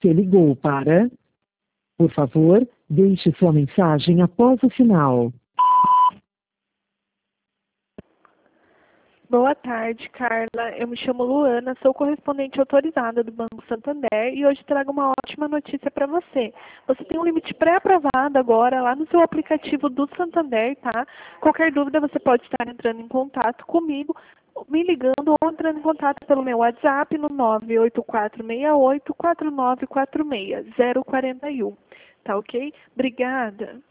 Você ligou para... Por favor, deixe sua mensagem após o sinal. Boa tarde, Carla. Eu me chamo Luana, sou correspondente autorizada do Banco Santander e hoje trago uma ótima notícia para você. Você tem um limite pré-aprovado agora lá no seu aplicativo do Santander, tá? Qualquer dúvida você pode estar entrando em contato comigo, me ligando ou entrando em contato pelo meu WhatsApp no 98468 4946 041. Tá ok? Obrigada.